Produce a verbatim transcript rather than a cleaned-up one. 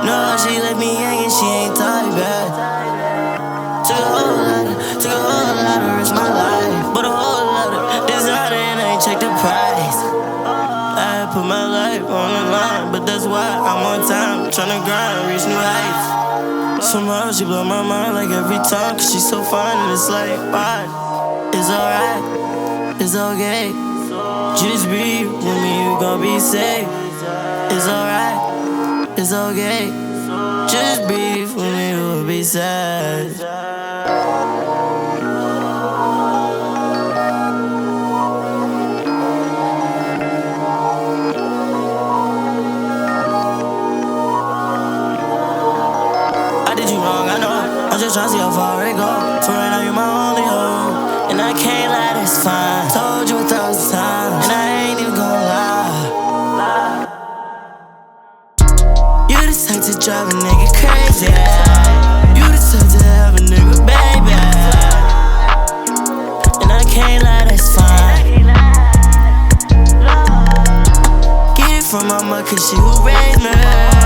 No, she left me hanging, she ain't talking back. Took a whole lot of, took a whole lot of risk my life. But a whole lot of designer and I ain't check the price. I had put my life on the line, but that's why I'm on time, tryna grind, reach new heights. Somehow she blow my mind like every time, cause she's so fine and it's like, why? It's alright, it's okay. Just be with me, you gon' be safe. It's alright, it's okay. Just be with me, you will be sad. I'm just tryna see how far it go. For right now, you my only hope. And I can't lie, that's fine. Told you a thousand times, and I ain't even gon' lie. You the type to drive a nigga crazy. You the type to have a nigga baby. And I can't lie, that's fine. Get it from my mother, cause she who raised me.